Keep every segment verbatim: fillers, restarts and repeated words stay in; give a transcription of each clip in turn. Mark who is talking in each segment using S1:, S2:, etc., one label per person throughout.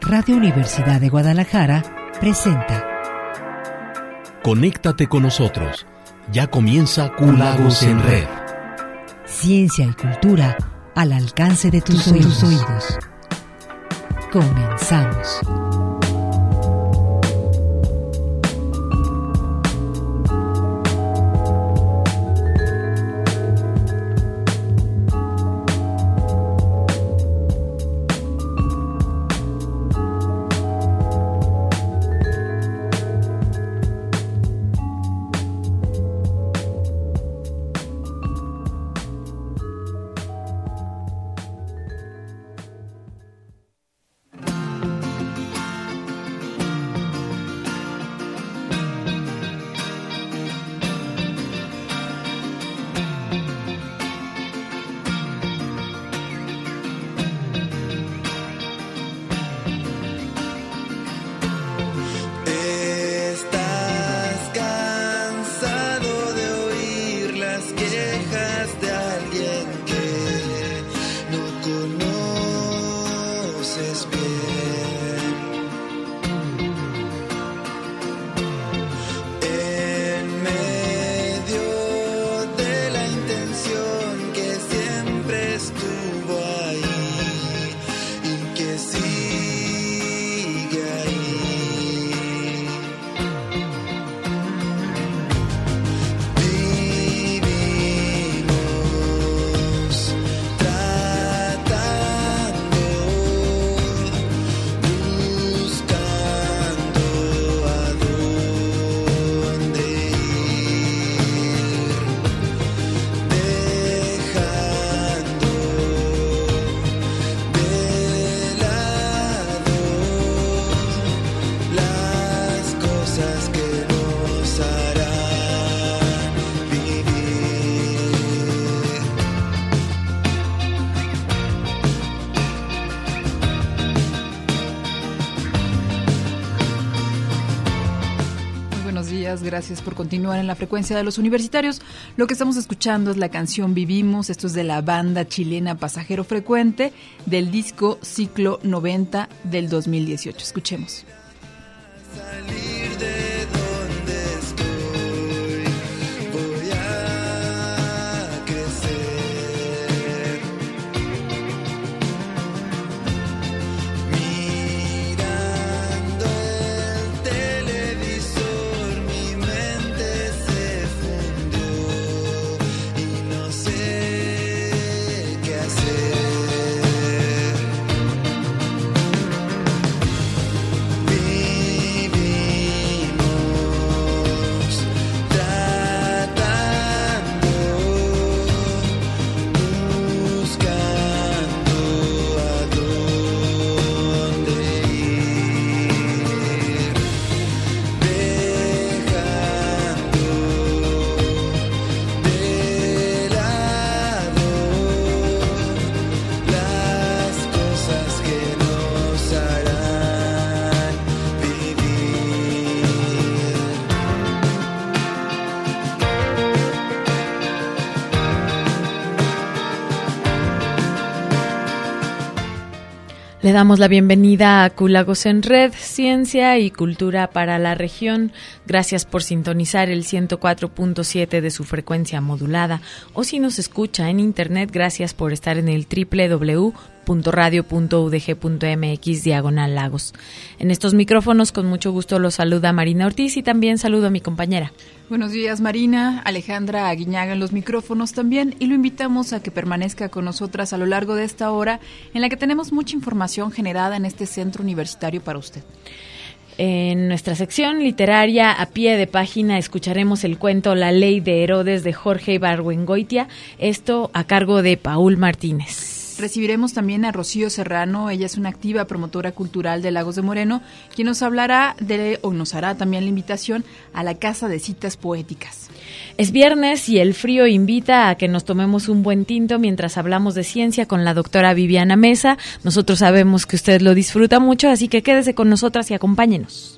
S1: Radio Universidad de Guadalajara presenta.
S2: Conéctate con nosotros. Ya comienza Q Lagos en Red.
S1: Ciencia y cultura al alcance de tus, tus oídos. oídos. Comenzamos.
S3: Gracias por continuar en la frecuencia de los universitarios. Lo que estamos escuchando es la canción Vivimos. Esto es de la banda chilena Pasajero Frecuente del disco Ciclo noventa del dos mil dieciocho. Escuchemos. Le damos la bienvenida a Q Lagos en Red, Ciencia y Cultura para la región. Gracias por sintonizar el ciento cuatro punto siete de su frecuencia modulada. O si nos escucha en internet, gracias por estar en el doble u doble u doble u punto radio punto u d g punto m x diagonal lagos. En estos micrófonos, con mucho gusto, los saluda Marina Ortiz y también saludo a mi compañera. Buenos días, Marina. Alejandra Aguiñaga en los micrófonos también, y lo invitamos a que permanezca con nosotras a lo largo de esta hora en la que tenemos mucha información generada en este centro universitario para usted.
S4: En nuestra sección literaria a pie de página escucharemos el cuento La Ley de Herodes de Jorge Ibargüengoitia, esto a cargo de Paul Martínez.
S3: Recibiremos también a Rocío Serrano. Ella es una activa promotora cultural de Lagos de Moreno, quien nos hablará de, o nos hará también la invitación a la Casa de Citas Poéticas.
S4: Es viernes y el frío invita a que nos tomemos un buen tinto mientras hablamos de ciencia con la doctora Viviana Mesa. Nosotros sabemos que usted lo disfruta mucho, así que quédese con nosotras y acompáñenos.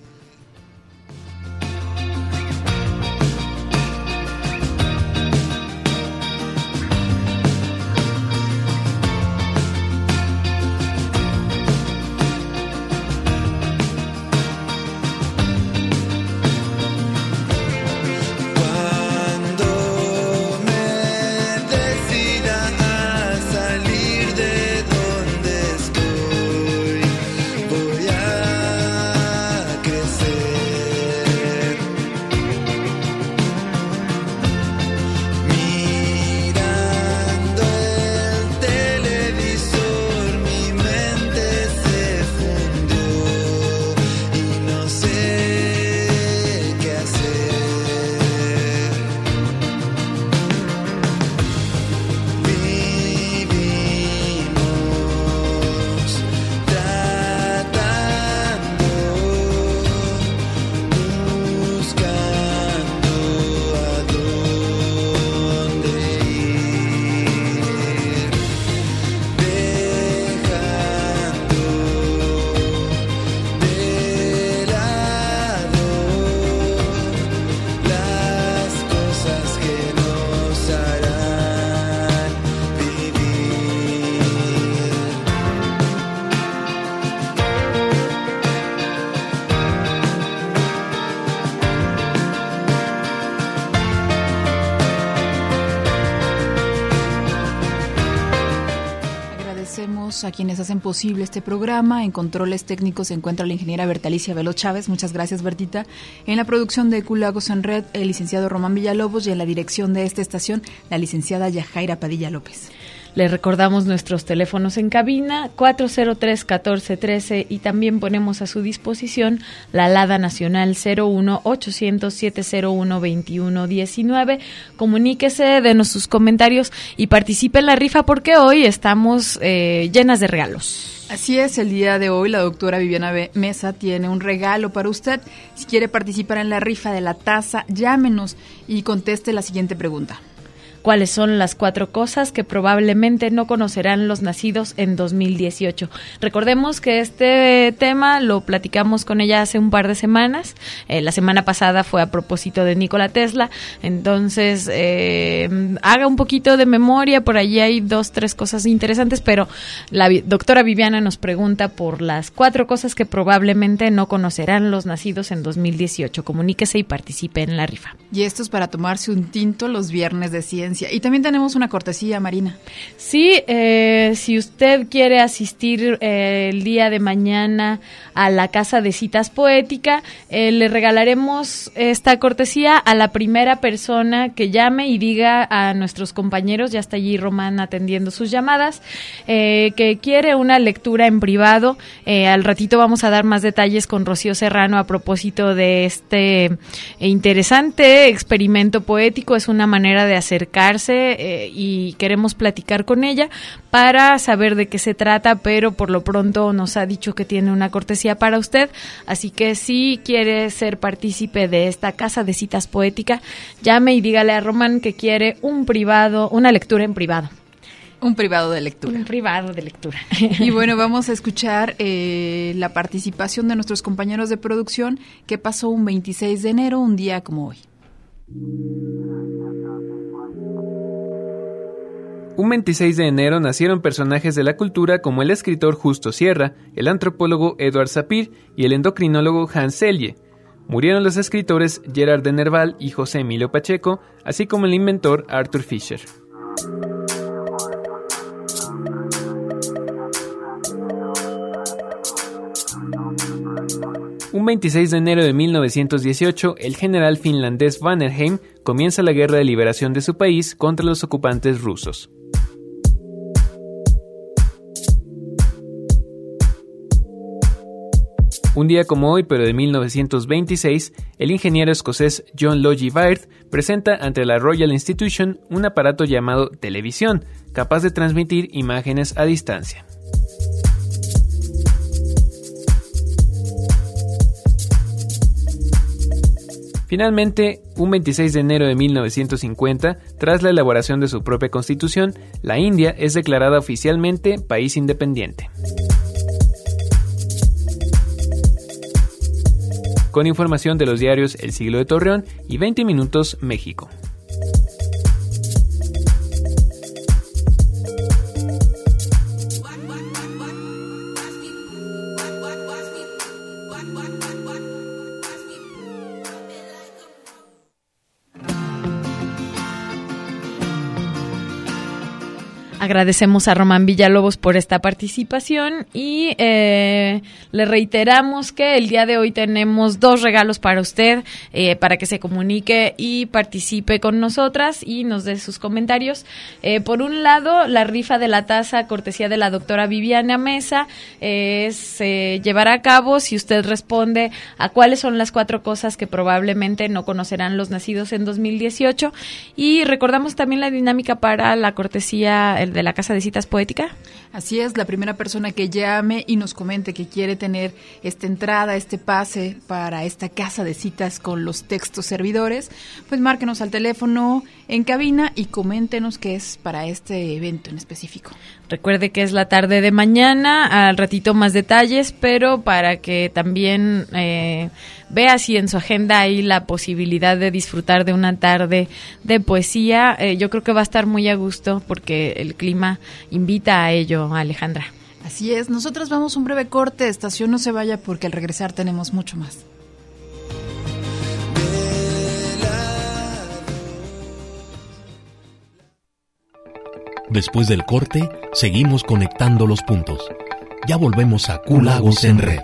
S5: agradecemos a quienes hacen posible este programa. En controles técnicos se encuentra la ingeniera Bertalicia Veloz Chávez. Muchas gracias, Bertita. En la producción de Q Lagos en Red, el licenciado Román Villalobos, y en la dirección de esta estación, la licenciada Yajaira Padilla López.
S3: Le recordamos nuestros teléfonos en cabina, cuatro cero tres, catorce trece, y también ponemos a su disposición la alada nacional cero uno ochocientos, setecientos uno, veintiuno diecinueve. Comuníquese, denos sus comentarios y participe en la rifa porque hoy estamos eh, llenas de regalos.
S5: Así es, el día de hoy la doctora Viviana Mesa tiene un regalo para usted. Si quiere participar en la rifa de la taza, llámenos y conteste la siguiente pregunta.
S3: ¿Cuáles son las cuatro cosas que probablemente no conocerán los nacidos en dos mil dieciocho? Recordemos que este tema lo platicamos con ella hace un par de semanas. Eh, la semana pasada fue a propósito de Nikola Tesla. Entonces, eh, haga un poquito de memoria. Por allí hay dos, tres cosas interesantes, pero la vi- doctora Viviana nos pregunta por las cuatro cosas que probablemente no conocerán los nacidos en dos mil dieciocho. Comuníquese y participe en la rifa.
S5: Y esto es para tomarse un tinto los viernes de ciencia. Y también tenemos una cortesía, Marina.
S3: Sí, eh, si usted quiere asistir eh, el día de mañana a la Casa de Citas Poética, eh, le regalaremos esta cortesía a la primera persona que llame y diga a nuestros compañeros, ya está allí Román atendiendo sus llamadas, eh, que quiere una lectura en privado. Eh, al ratito vamos a dar más detalles con Rocío Serrano a propósito de este interesante experimento poético. Es una manera de acercar Eh, y queremos platicar con ella para saber de qué se trata, pero por lo pronto nos ha dicho que tiene una cortesía para usted, así que si quiere ser partícipe de esta Casa de Citas Poética, llame y dígale a Román que quiere un privado, una lectura en privado.
S5: Un privado de lectura.
S3: Un privado de lectura.
S5: Y bueno, vamos a escuchar eh, la participación de nuestros compañeros de producción que pasó un veintiséis de enero, un día como hoy.
S6: Un veintiséis de enero nacieron personajes de la cultura como el escritor Justo Sierra, el antropólogo Edward Sapir y el endocrinólogo Hans Selye. Murieron los escritores Gerard de Nerval y José Emilio Pacheco, así como el inventor Arthur Fisher. Un veintiséis de enero de mil novecientos dieciocho, el general finlandés Mannerheim comienza la guerra de liberación de su país contra los ocupantes rusos. Un día como hoy, pero de mil novecientos veintiséis, el ingeniero escocés John Logie Baird presenta ante la Royal Institution un aparato llamado televisión, capaz de transmitir imágenes a distancia. Finalmente, un veintiséis de enero de mil novecientos cincuenta, tras la elaboración de su propia constitución, la India es declarada oficialmente país independiente. Con información de los diarios El Siglo de Torreón y veinte Minutos México.
S3: Agradecemos a Román Villalobos por esta participación y eh, le reiteramos que el día de hoy tenemos dos regalos para usted, eh, para que se comunique y participe con nosotras y nos dé sus comentarios. Eh, por un lado, la rifa de la taza, cortesía de la doctora Viviana Mesa, eh, se llevará a cabo si usted responde a cuáles son las cuatro cosas que probablemente no conocerán los nacidos en dos mil dieciocho. Y recordamos también la dinámica para la cortesía el de la Casa de Citas Poética.
S5: Así es, la primera persona que llame y nos comente que quiere tener esta entrada, este pase para esta Casa de Citas con los textos servidores, pues márquenos al teléfono en cabina y coméntenos qué es para este evento en específico.
S3: Recuerde que es la tarde de mañana, al ratito más detalles, pero para que también eh, vea si en su agenda hay la posibilidad de disfrutar de una tarde de poesía, eh, yo creo que va a estar muy a gusto porque el clima invita a ello, Alejandra.
S5: Así es, nosotros vamos a un breve corte, estación no se vaya porque al regresar tenemos mucho más.
S2: Después del corte, seguimos conectando los puntos. Ya volvemos a Q Lagos en Red.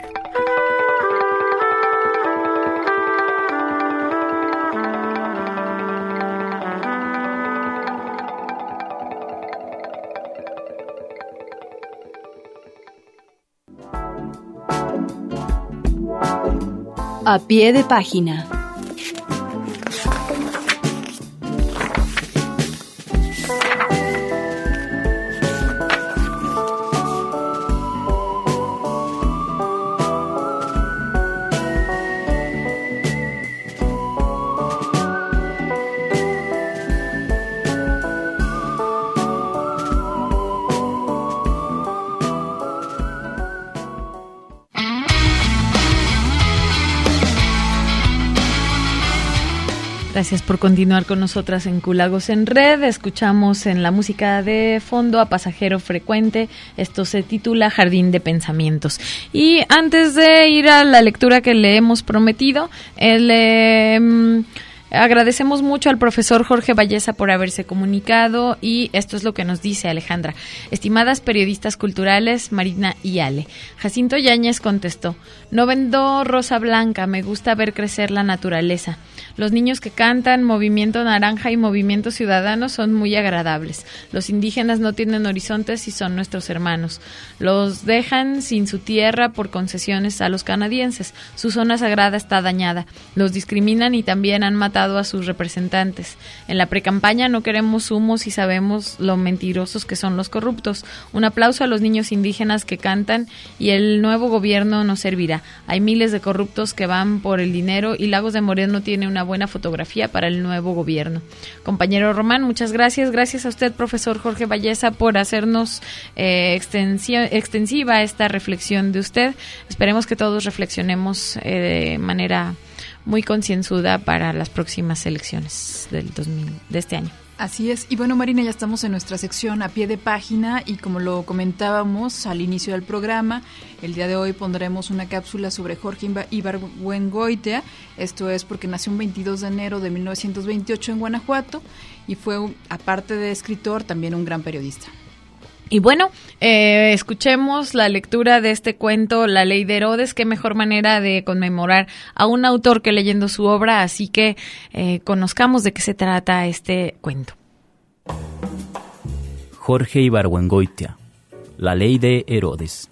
S1: A pie de página.
S3: Gracias por continuar con nosotras en Q Lagos en Red. Escuchamos en la música de fondo a Pasajero Frecuente. Esto se titula Jardín de Pensamientos. Y antes de ir a la lectura que le hemos prometido, el... Eh, agradecemos mucho al profesor Jorge Valleza por haberse comunicado y esto es lo que nos dice Alejandra. Estimadas periodistas culturales, Marina y Ale. Jacinto Yáñez contestó: no vendo rosa blanca, me gusta ver crecer la naturaleza. Los niños que cantan Movimiento Naranja y Movimiento Ciudadano son muy agradables. Los indígenas no tienen horizontes y son nuestros hermanos. Los dejan sin su tierra por concesiones a los canadienses. Su zona sagrada está dañada. Los discriminan y también han matado a sus representantes. En la precampaña no queremos humos y sabemos lo mentirosos que son los corruptos. Un aplauso a los niños indígenas que cantan y el nuevo gobierno nos servirá. Hay miles de corruptos que van por el dinero y Lagos de Moreno tiene una buena fotografía para el nuevo gobierno. Compañero Román, muchas gracias. Gracias a usted, profesor Jorge Valleza, por hacernos eh, extensi- extensiva esta reflexión de usted. Esperemos que todos reflexionemos eh, de manera muy concienzuda para las próximas elecciones del dos mil, de este año.
S5: Así es. Y bueno, Marina, ya estamos en nuestra sección a pie de página y como lo comentábamos al inicio del programa, el día de hoy pondremos una cápsula sobre Jorge Ibargüengoitia. Esto es porque nació un veintidós de enero de mil novecientos veintiocho en Guanajuato y fue, aparte de escritor, también un gran periodista.
S3: Y bueno, eh, escuchemos la lectura de este cuento, La Ley de Herodes. Qué mejor manera de conmemorar a un autor que leyendo su obra, así que eh, conozcamos de qué se trata este cuento.
S7: Jorge Ibargüengoitia, La Ley de Herodes.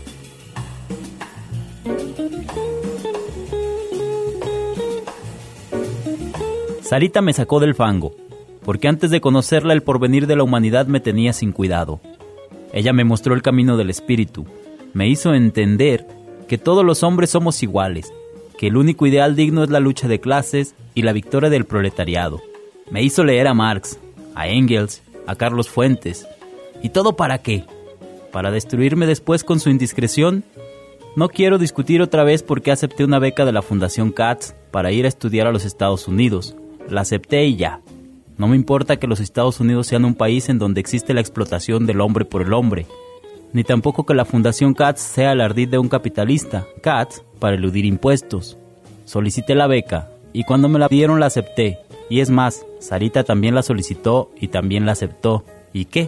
S7: Sarita me sacó del fango, porque antes de conocerla el porvenir de la humanidad me tenía sin cuidado. Ella me mostró el camino del espíritu, me hizo entender que todos los hombres somos iguales, que el único ideal digno es la lucha de clases y la victoria del proletariado. Me hizo leer a Marx, a Engels, a Carlos Fuentes. ¿Y todo para qué? ¿Para destruirme después con su indiscreción? No quiero discutir otra vez por qué acepté una beca de la Fundación Katz para ir a estudiar a los Estados Unidos. La acepté y ya. No me importa que los Estados Unidos sean un país en donde existe la explotación del hombre por el hombre, ni tampoco que la Fundación Katz sea el ardid de un capitalista, Katz, para eludir impuestos. Solicité la beca, y cuando me la dieron la acepté, y es más, Sarita también la solicitó y también la aceptó. ¿Y qué?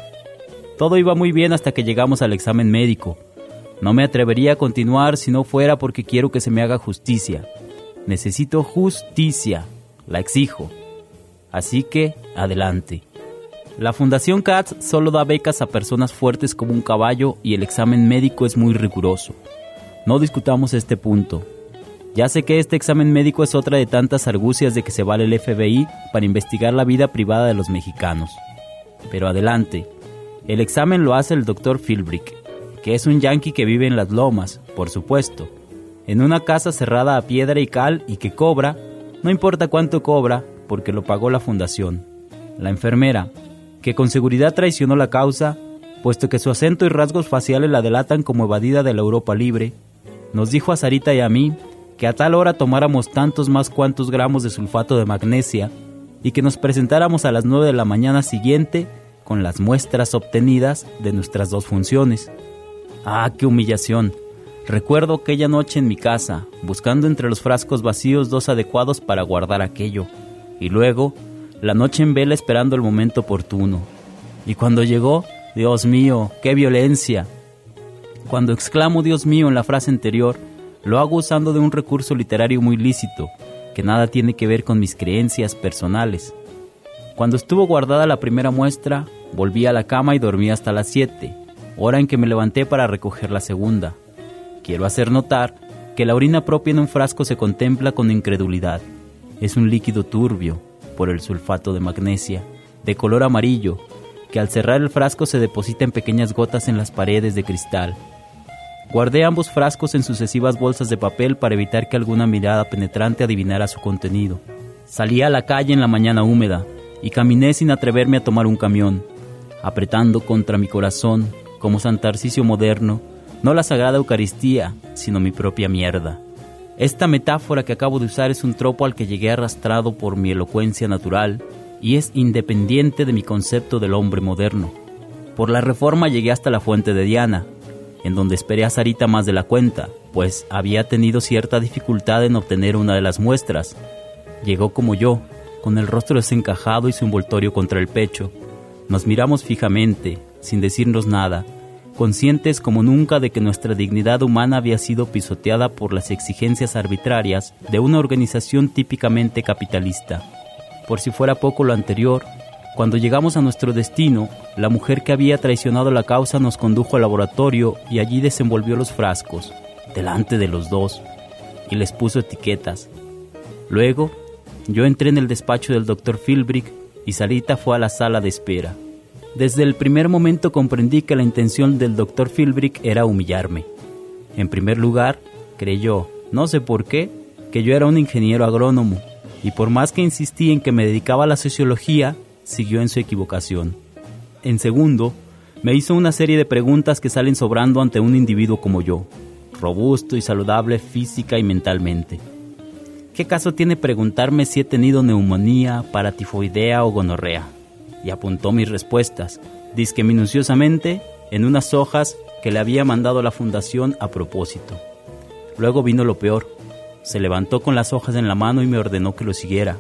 S7: Todo iba muy bien hasta que llegamos al examen médico. No me atrevería a continuar si no fuera porque quiero que se me haga justicia. Necesito justicia, la exijo. Así que, adelante. La Fundación Katz solo da becas a personas fuertes como un caballo y el examen médico es muy riguroso. No discutamos este punto. Ya sé que este examen médico es otra de tantas argucias de que se vale el F B I para investigar la vida privada de los mexicanos. Pero adelante. El examen lo hace el doctor Philbrick, que es un yanqui que vive en las lomas, por supuesto, en una casa cerrada a piedra y cal y que cobra, no importa cuánto cobra, porque lo pagó la fundación. La enfermera, que con seguridad traicionó la causa, puesto que su acento y rasgos faciales la delatan como evadida de la Europa libre, nos dijo a Sarita y a mí que a tal hora tomáramos tantos más cuantos gramos de sulfato de magnesia y que nos presentáramos a las nueve de la mañana siguiente con las muestras obtenidas de nuestras dos funciones. ¡Ah, qué humillación! Recuerdo aquella noche en mi casa, buscando entre los frascos vacíos dos adecuados para guardar aquello. Y luego, la noche en vela esperando el momento oportuno. Y cuando llegó, Dios mío, qué violencia. Cuando exclamo Dios mío en la frase anterior, lo hago usando de un recurso literario muy lícito, que nada tiene que ver con mis creencias personales. Cuando estuvo guardada la primera muestra, volví a la cama y dormí hasta las siete, hora en que me levanté para recoger la segunda. Quiero hacer notar que la orina propia en un frasco se contempla con incredulidad. Es un líquido turbio, por el sulfato de magnesia, de color amarillo, que al cerrar el frasco se deposita en pequeñas gotas en las paredes de cristal. Guardé ambos frascos en sucesivas bolsas de papel para evitar que alguna mirada penetrante adivinara su contenido. Salí a la calle en la mañana húmeda y caminé sin atreverme a tomar un camión, apretando contra mi corazón, como San Tarcisio moderno, no la Sagrada Eucaristía, sino mi propia mierda. Esta metáfora que acabo de usar es un tropo al que llegué arrastrado por mi elocuencia natural y es independiente de mi concepto del hombre moderno. Por la Reforma llegué hasta la Fuente de Diana, en donde esperé a Sarita más de la cuenta, pues había tenido cierta dificultad en obtener una de las muestras. Llegó como yo, con el rostro desencajado y su envoltorio contra el pecho. Nos miramos fijamente, sin decirnos nada, conscientes como nunca de que nuestra dignidad humana había sido pisoteada por las exigencias arbitrarias de una organización típicamente capitalista. Por si fuera poco lo anterior, cuando llegamos a nuestro destino, la mujer que había traicionado la causa nos condujo al laboratorio y allí desenvolvió los frascos, delante de los dos, y les puso etiquetas. Luego, yo entré en el despacho del doctor Philbrick y Sarita fue a la sala de espera. Desde el primer momento comprendí que la intención del doctor Philbrick era humillarme. En primer lugar, creyó, no sé por qué, que yo era un ingeniero agrónomo, y por más que insistí en que me dedicaba a la sociología, siguió en su equivocación. En segundo, me hizo una serie de preguntas que salen sobrando ante un individuo como yo, robusto y saludable física y mentalmente. ¿Qué caso tiene preguntarme si he tenido neumonía, paratifoidea o gonorrea? Y apuntó mis respuestas, dizque minuciosamente, en unas hojas que le había mandado la fundación a propósito. Luego vino lo peor. Se levantó con las hojas en la mano y me ordenó que lo siguiera.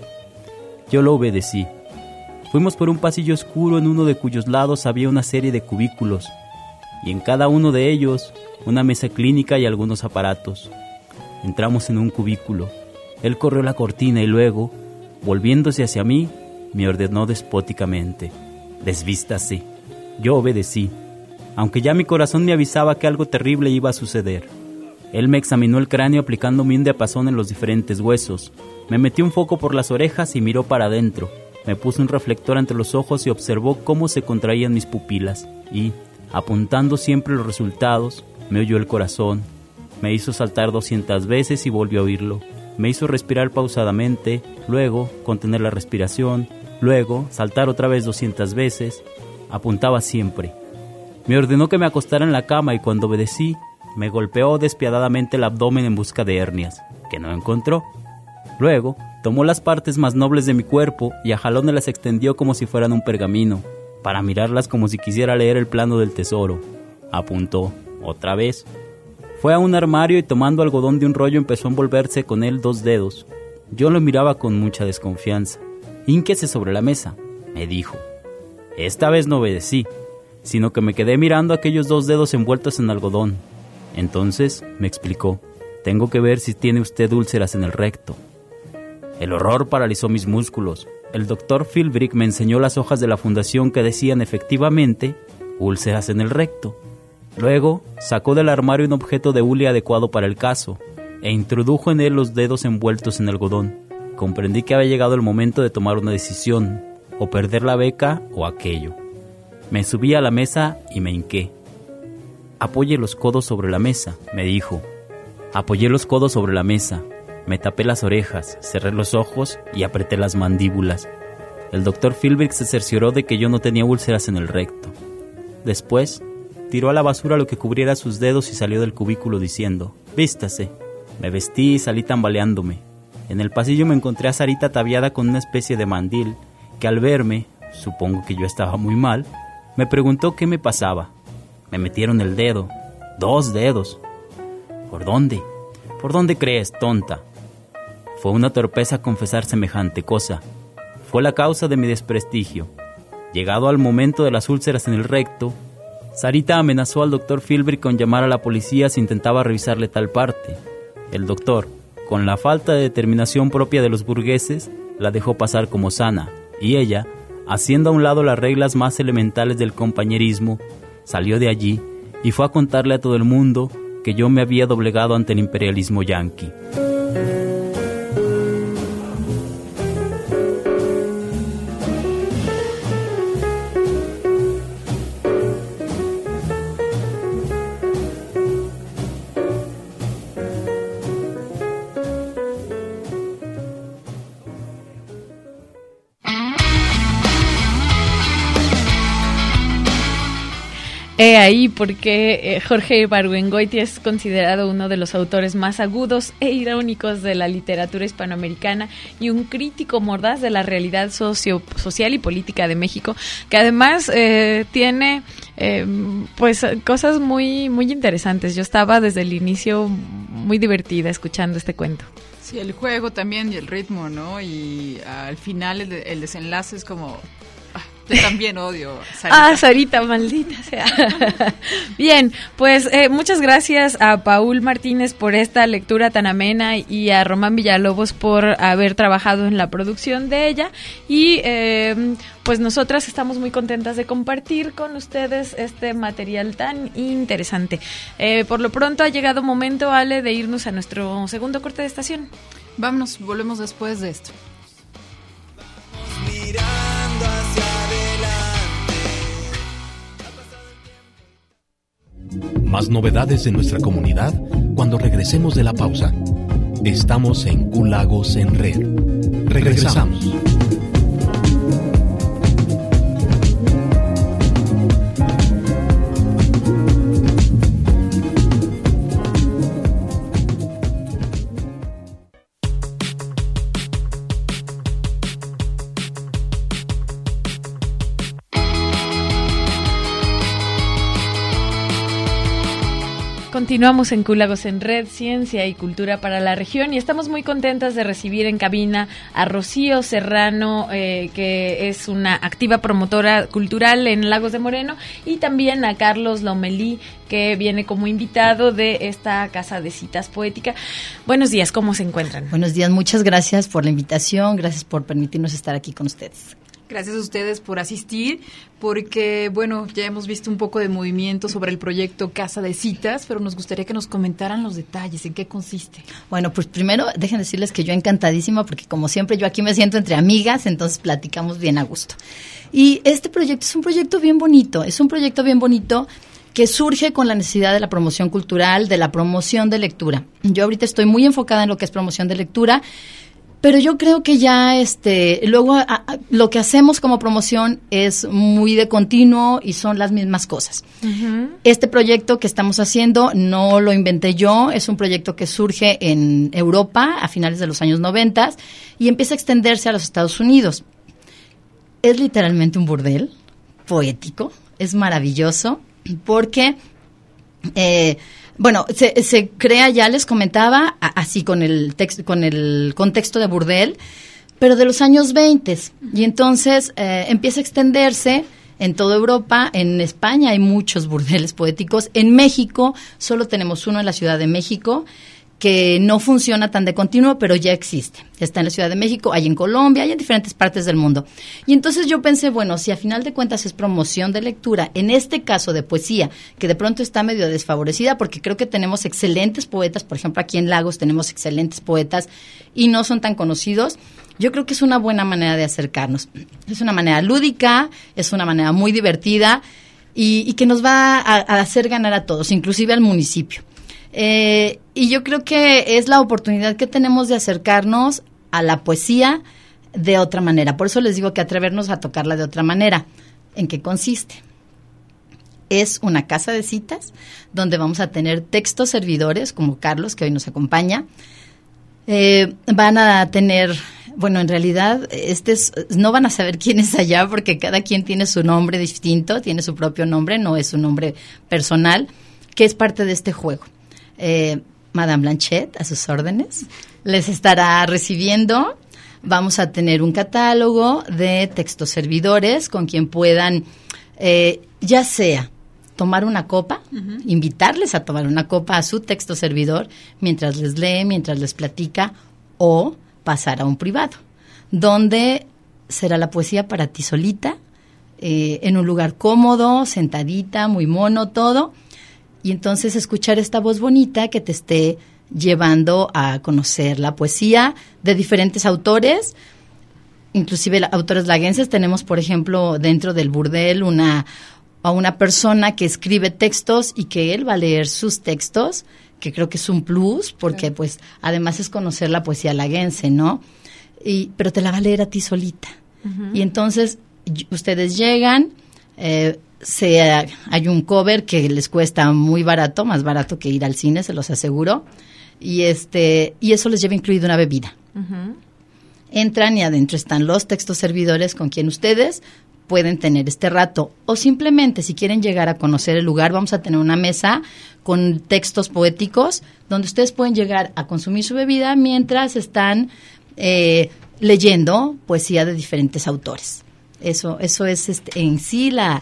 S7: Yo lo obedecí. Fuimos por un pasillo oscuro en uno de cuyos lados había una serie de cubículos, y en cada uno de ellos una mesa clínica y algunos aparatos. Entramos en un cubículo. Él corrió la cortina y luego, volviéndose hacia mí, me ordenó despóticamente: desvístase. Yo obedecí, aunque ya mi corazón me avisaba que algo terrible iba a suceder. Él me examinó el cráneo aplicándome un diapasón en los diferentes huesos. Me metió un foco por las orejas y miró para adentro. Me puso un reflector ante los ojos y observó cómo se contraían mis pupilas. Y, apuntando siempre los resultados, me oyó el corazón. Me hizo saltar doscientas veces y volvió a oírlo. Me hizo respirar pausadamente, luego contener la respiración, luego saltar otra vez doscientas veces. Apuntaba siempre. Me ordenó que me acostara en la cama y cuando obedecí, me golpeó despiadadamente el abdomen en busca de hernias, que no encontró. Luego, tomó las partes más nobles de mi cuerpo y a jalones las extendió como si fueran un pergamino, para mirarlas como si quisiera leer el plano del tesoro. Apuntó, otra vez. Fue a un armario y tomando algodón de un rollo empezó a envolverse con él dos dedos. Yo lo miraba con mucha desconfianza. «Hínquese sobre la mesa», me dijo. Esta vez no obedecí, sino que me quedé mirando aquellos dos dedos envueltos en algodón. Entonces me explicó: «Tengo que ver si tiene usted úlceras en el recto». El horror paralizó mis músculos. El doctor Philbrick me enseñó las hojas de la fundación que decían efectivamente úlceras en el recto. Luego sacó del armario un objeto de hule adecuado para el caso e introdujo en él los dedos envueltos en algodón. Comprendí que había llegado el momento de tomar una decisión, o perder la beca o aquello. Me subí a la mesa y me hinqué. «Apoye los codos sobre la mesa», me dijo. Apoyé los codos sobre la mesa, me tapé las orejas, cerré los ojos y apreté las mandíbulas. El doctor Philbrick se cercioró de que yo no tenía úlceras en el recto. Después tiró a la basura lo que cubriera sus dedos y salió del cubículo diciendo: «Vístase». Me vestí y salí tambaleándome. En el pasillo me encontré a Sarita ataviada con una especie de mandil, que al verme, supongo que yo estaba muy mal, me preguntó qué me pasaba. Me metieron el dedo, dos dedos. ¿Por dónde? ¿Por dónde crees, tonta? Fue una torpeza confesar semejante cosa. Fue la causa de mi desprestigio. Llegado al momento de las úlceras en el recto, Sarita amenazó al doctor Filbert con llamar a la policía si intentaba revisarle tal parte. El doctor, con la falta de determinación propia de los burgueses, la dejó pasar como sana, y ella, haciendo a un lado las reglas más elementales del compañerismo, salió de allí y fue a contarle a todo el mundo que yo me había doblegado ante el imperialismo yanqui.
S3: He ahí porque eh, Jorge Ibargüengoitia es considerado uno de los autores más agudos e irónicos de la literatura hispanoamericana y un crítico mordaz de la realidad socio, social y política de México, que además eh, tiene eh, pues cosas muy, muy interesantes. Yo estaba desde el inicio muy divertida escuchando este cuento.
S5: Sí, el juego también y el ritmo, ¿no? Y al final el, el desenlace es como... Yo también odio a Sarita.
S3: Ah, Sarita, maldita sea. Bien, pues eh, muchas gracias a Paul Martínez por esta lectura tan amena y a Román Villalobos por haber trabajado en la producción de ella. Y eh, pues nosotras estamos muy contentas de compartir con ustedes este material tan interesante. Eh, por lo pronto ha llegado momento, Ale, de irnos a nuestro segundo corte de estación.
S5: Vámonos, volvemos después de esto.
S8: Mirando hacia
S2: Más novedades en nuestra comunidad cuando regresemos de la pausa. Estamos en Q Lagos en Red. Regresamos.
S3: Continuamos en Q Lagos en Red, Ciencia y Cultura para la Región, y estamos muy contentas de recibir en cabina a Rocío Serrano, eh, que es una activa promotora cultural en Lagos de Moreno, y también a Carlos Lomelí, que viene como invitado de esta Casa de Citas Poética. Buenos días, ¿cómo se encuentran?
S9: Buenos días, muchas gracias por la invitación, gracias por permitirnos estar aquí con ustedes.
S5: Gracias a ustedes por asistir, porque, bueno, ya hemos visto un poco de movimiento sobre el proyecto Casa de Citas, pero nos gustaría que nos comentaran los detalles, en qué consiste.
S9: Bueno, pues primero dejen decirles que yo encantadísima, porque como siempre yo aquí me siento entre amigas, entonces platicamos bien a gusto. Y este proyecto es un proyecto bien bonito, es un proyecto bien bonito que surge con la necesidad de la promoción cultural, de la promoción de lectura. Yo ahorita estoy muy enfocada en lo que es promoción de lectura, pero yo creo que ya este luego a, a, lo que hacemos como promoción es muy de continuo y son las mismas cosas. Uh-huh. Este proyecto que estamos haciendo no lo inventé yo, es un proyecto que surge en Europa a finales de los años noventa y empieza a extenderse a los Estados Unidos. Es literalmente un burdel poético, es maravilloso porque... Eh, Bueno, se, se crea, ya les comentaba, a, así con el texto, con el contexto de burdel, pero de los años veinte. Y entonces eh, empieza a extenderse en toda Europa. En España hay muchos burdeles poéticos. En México solo tenemos uno en la Ciudad de México, que no funciona tan de continuo, pero ya existe. Está en la Ciudad de México, hay en Colombia, hay en diferentes partes del mundo. Y entonces yo pensé, bueno, si a final de cuentas es promoción de lectura, en este caso de poesía, que de pronto está medio desfavorecida, porque creo que tenemos excelentes poetas, por ejemplo, aquí en Lagos tenemos excelentes poetas y no son tan conocidos, yo creo que es una buena manera de acercarnos. Es una manera lúdica, es una manera muy divertida y, y que nos va a, a hacer ganar a todos, inclusive al municipio. Eh, y yo creo que es la oportunidad que tenemos de acercarnos a la poesía de otra manera. Por eso les digo que atrevernos a tocarla de otra manera. ¿En qué consiste? Es una casa de citas donde vamos a tener textos servidores, como Carlos, que hoy nos acompaña. Eh, van a tener... Bueno, en realidad, este es, no van a saber quién es allá porque cada quien tiene su nombre distinto, tiene su propio nombre, no es un nombre personal, que es parte de este juego. Eh, Madame Blanchette, a sus órdenes, les estará recibiendo. vamos a tener un catálogo de textos servidores con quien puedan, eh, ya sea tomar una copa, uh-huh. invitarles a tomar una copa a su texto servidor mientras les lee, mientras les platica, o pasar a un privado, donde será la poesía para ti solita, eh, en un lugar cómodo, sentadita, muy mono, todo, y entonces escuchar esta voz bonita que te esté llevando a conocer la poesía de diferentes autores, inclusive la, autores laguenses. Tenemos, por ejemplo, dentro del burdel una, a una persona que escribe textos y que él va a leer sus textos, que creo que es un plus, porque claro. pues además es conocer la poesía laguense, ¿no? Y, pero te la va a leer a ti solita. Uh-huh. Y entonces y, ustedes llegan, eh, se, hay un cover que les cuesta muy barato, más barato que ir al cine, se los aseguro, y este y eso les lleva incluido una bebida. Uh-huh. Entran y adentro están los textos servidores con quien ustedes pueden tener este rato, o simplemente si quieren llegar a conocer el lugar, vamos a tener una mesa con textos poéticos donde ustedes pueden llegar a consumir su bebida mientras están eh, leyendo poesía de diferentes autores. Eso eso es este, en sí la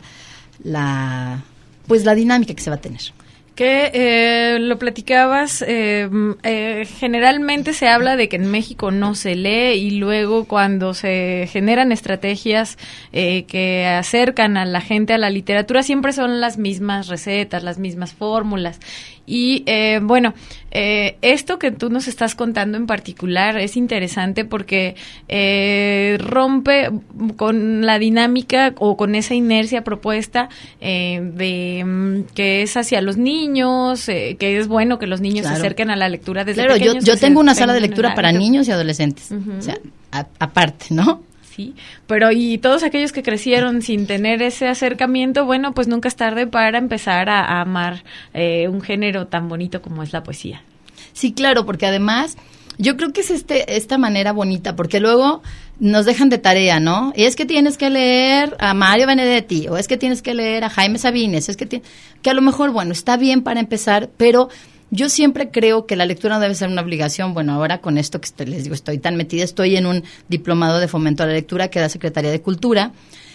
S9: la pues la dinámica que se va a tener.
S3: Que eh, lo platicabas, eh, eh, generalmente se habla de que en México no se lee, y luego cuando se generan estrategias eh, que acercan a la gente a la literatura, siempre son las mismas recetas, las mismas fórmulas. Y eh, bueno, eh, esto que tú nos estás contando en particular es interesante porque eh, rompe con la dinámica o con esa inercia propuesta eh, de um, que es hacia los niños, eh, que es bueno que los niños claro. se acerquen a la lectura desde
S9: claro,
S3: pequeños.
S9: Yo, yo tengo una sala de lectura para niños y adolescentes, uh-huh. o sea, a, aparte, ¿no?
S3: Sí, pero y todos aquellos que crecieron sin tener ese acercamiento, bueno, pues nunca es tarde para empezar a, a amar eh, un género tan bonito como es la poesía.
S9: Sí, claro, porque además yo creo que es este esta manera bonita, porque luego nos dejan de tarea, ¿no? Y es que tienes que leer a Mario Benedetti, o es que tienes que leer a Jaime Sabines, es que ti- que a lo mejor, bueno, está bien para empezar, pero yo siempre creo que la lectura no debe ser una obligación. Bueno, ahora con esto que estoy, les digo, estoy tan metida, estoy en un diplomado de fomento a la lectura que da Secretaría de Cultura.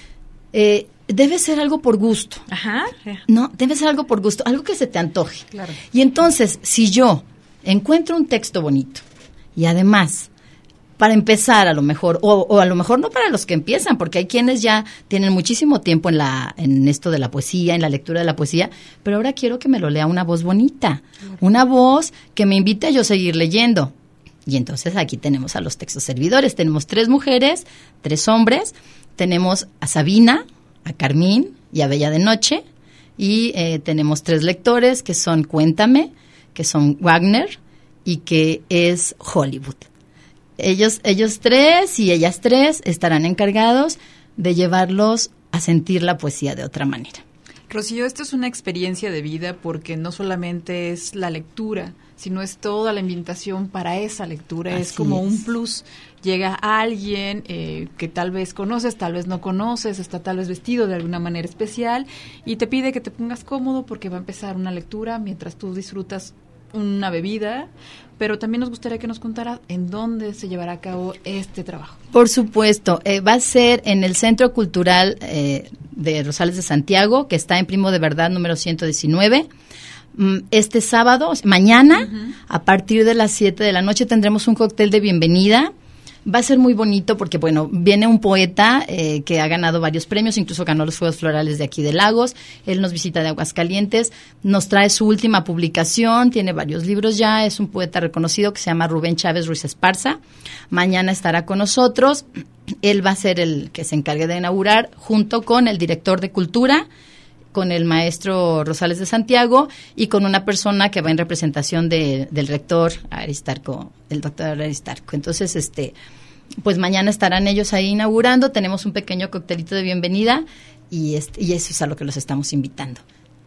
S9: Eh, debe ser algo por gusto.
S3: Ajá.
S9: No, debe ser algo por gusto, algo que se te antoje.
S3: Claro.
S9: Y entonces, si yo encuentro un texto bonito y además, para empezar a lo mejor, o, o a lo mejor no para los que empiezan, porque hay quienes ya tienen muchísimo tiempo en la en esto de la poesía, en la lectura de la poesía, pero ahora quiero que me lo lea una voz bonita, una voz que me invite a yo seguir leyendo. Y entonces aquí tenemos a los textos servidores, tenemos tres mujeres, tres hombres, tenemos a Sabina, a Carmín y a Bella de Noche, y eh, tenemos tres lectores que son Cuéntame, que son Wagner y que es Hollywood. Ellos, ellos tres y ellas tres estarán encargados de llevarlos a sentir la poesía de otra manera.
S5: Rocío, esto es una experiencia de vida porque no solamente es la lectura, sino es toda la invitación para esa lectura. Así es como es. Un plus. Llega alguien eh, que tal vez conoces, tal vez no conoces, está tal vez vestido de alguna manera especial y te pide que te pongas cómodo porque va a empezar una lectura mientras tú disfrutas una bebida, pero también nos gustaría que nos contara en dónde se llevará a cabo este trabajo.
S9: Por supuesto, eh, va a ser en el Centro Cultural eh, de Rosales de Santiago, que está en Primo de Verdad número ciento diecinueve. Este sábado, mañana, uh-huh. a partir de las siete de la noche tendremos un cóctel de bienvenida. Va a ser muy bonito porque, bueno, viene un poeta eh, que ha ganado varios premios, incluso ganó los Juegos Florales de aquí de Lagos. Él nos visita de Aguascalientes, nos trae su última publicación, tiene varios libros ya, es un poeta reconocido que se llama Rubén Chávez Ruiz Esparza. Mañana estará con nosotros, él va a ser el que se encargue de inaugurar junto con el director de Cultura, con el maestro Rosales de Santiago y con una persona que va en representación de, del rector Aristarco, el doctor Aristarco. Entonces, este, pues mañana estarán ellos ahí inaugurando, tenemos un pequeño coctelito de bienvenida y, este, y eso es a lo que los estamos invitando.